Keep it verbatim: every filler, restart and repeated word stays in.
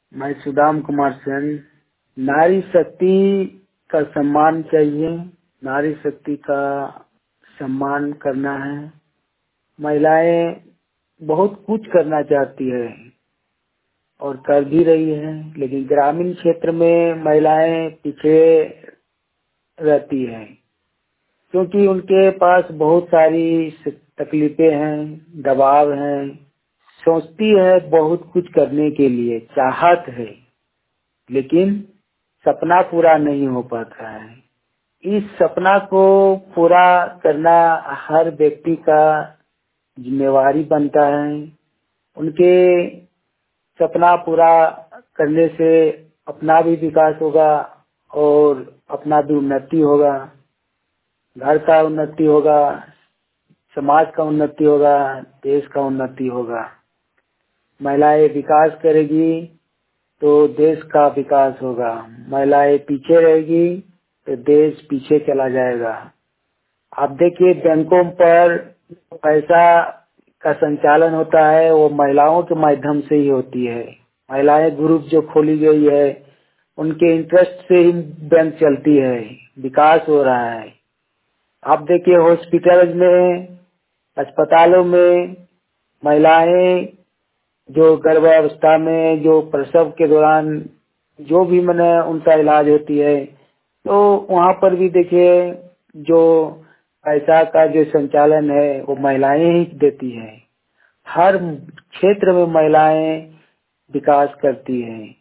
मैं सुदाम कुमार सेन। नारी शक्ति का सम्मान चाहिए, नारी शक्ति का सम्मान करना है। महिलाएं बहुत कुछ करना चाहती है और कर भी रही है, लेकिन ग्रामीण क्षेत्र में महिलाएं पीछे रहती हैं क्योंकि उनके पास बहुत सारी तकलीफें हैं, दबाव हैं। सोचती है बहुत कुछ करने के लिए, चाहत है, लेकिन सपना पूरा नहीं हो पाता है। इस सपना को पूरा करना हर व्यक्ति का जिम्मेवारी बनता है। उनके सपना पूरा करने से अपना भी विकास होगा और अपना भी उन्नति होगा, घर का उन्नति होगा, समाज का उन्नति होगा, देश का उन्नति होगा। महिलाएं विकास करेगी तो देश का विकास होगा, महिलाएं पीछे रहेगी तो देश पीछे चला जाएगा। आप देखिए बैंकों पर पैसा का संचालन होता है वो महिलाओं के माध्यम से ही होती है। महिलाएं ग्रुप जो खोली गई है उनके इंटरेस्ट से ही बैंक चलती है, विकास हो रहा है। आप देखिए हॉस्पिटल में, अस्पतालों में महिलाएं जो गर्भावस्था में, जो प्रसव के दौरान जो भी मैंने उनका इलाज होती है, तो वहाँ पर भी देखिए जो पैसा का जो संचालन है वो महिलाएं ही देती हैं। हर क्षेत्र में महिलाएं विकास करती हैं।